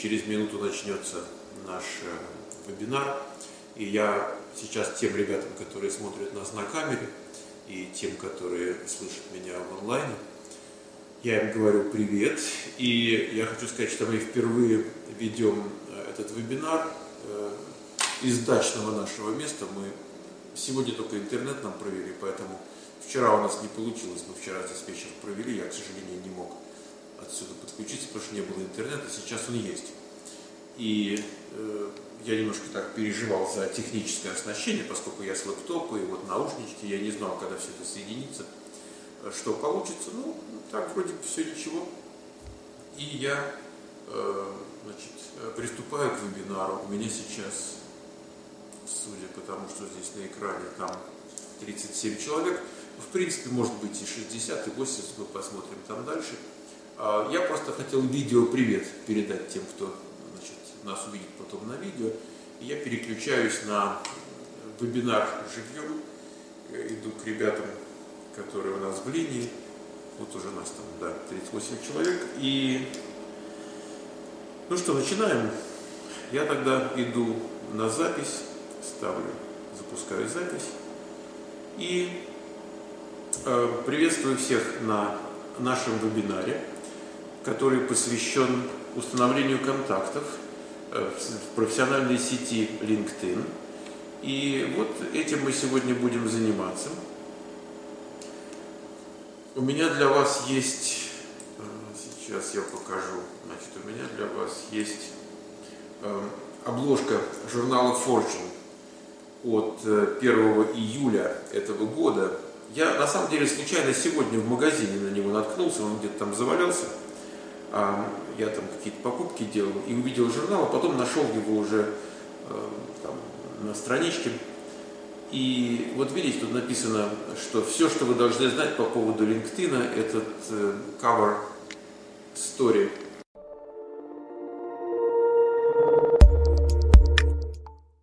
через минуту начнется наш вебинар. И я сейчас тем ребятам, которые смотрят нас на камере, и тем, которые слышат меня в онлайне, я им говорю привет. И я хочу сказать, что мы впервые ведем этот вебинар из дачного нашего места. Мы сегодня только интернет нам провели, поэтому вчера у нас не получилось. Мы вчера здесь вечер провели, я, к сожалению, не мог отсюда подключиться, потому что не было интернета. Сейчас он есть. И я немножко так переживал за техническое оснащение, поскольку я с лэптопа и вот наушнички, я не знал, когда все это соединится, что получится. Ну, так вроде бы все ничего. И я, приступаю к вебинару. У меня сейчас, судя по тому, что здесь на экране, там 37 человек. В принципе, может быть и 60, и 80, мы посмотрим там дальше. Я просто хотел видео-привет передать тем, кто нас увидит потом на видео. И я переключаюсь на вебинар живьем. Иду к ребятам, которые у нас в линии. Вот уже нас там, 38 человек. И ну что, начинаем. Я тогда иду на запись, запускаю запись. И приветствую всех на нашем вебинаре, который посвящен установлению контактов в профессиональной сети LinkedIn. И вот этим мы сегодня будем заниматься. У меня для вас есть, сейчас я покажу, у меня для вас есть обложка журнала Fortune от 1 июля этого года. Я на самом деле случайно сегодня в магазине на него наткнулся, он где-то там завалялся. Я там какие-то покупки делал и увидел журнал, а потом нашел его уже там, на страничке. И вот видите, тут написано, что все, что вы должны знать по поводу LinkedIn, этот cover story